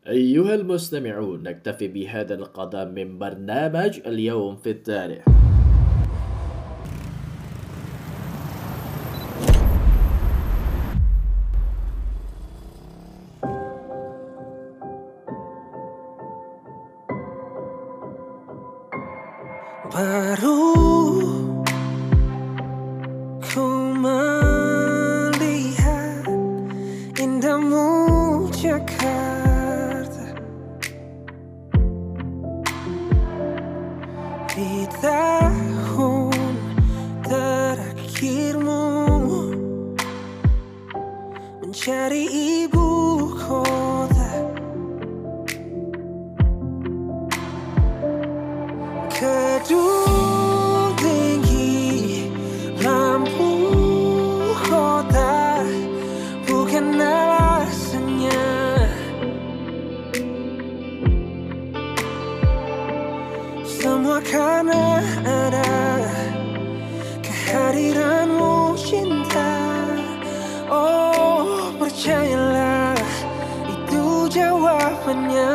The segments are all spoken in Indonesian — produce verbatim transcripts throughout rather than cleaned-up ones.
أيها المستمعون، نكتفي بهذا القدر من برنامج اليوم في التاريخ. Baru ku melihat indahmu Jakarta di tahun terakhirmu mencari ibu kota. Gedung tinggi, lampu kota bukan alasannya. Semua karena ada kehadiranmu cinta. Oh, percayalah itu jawabannya.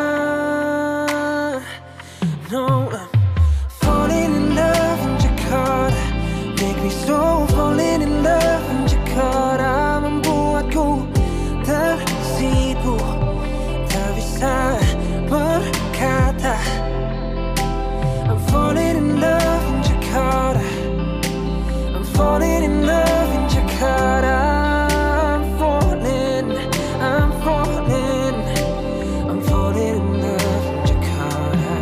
No, falling in love in Jakarta, make me so falling in love in Jakarta, membuatku tersipu, tak bisa berkata. I'm falling in love in Jakarta, I'm falling in love in Jakarta, I'm falling, I'm falling, I'm falling in love in Jakarta.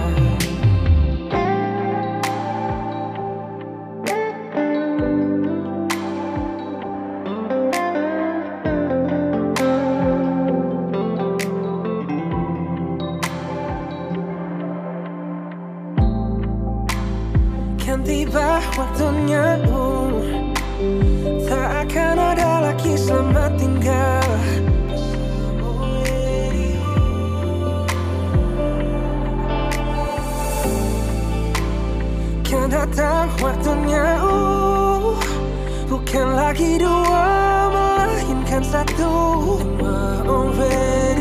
Kan tiba waktunya, uh, tak akan ada lagi selamat tinggal. Kan datang waktunya, uh, bukan lagi dua melainkan satu. And we're already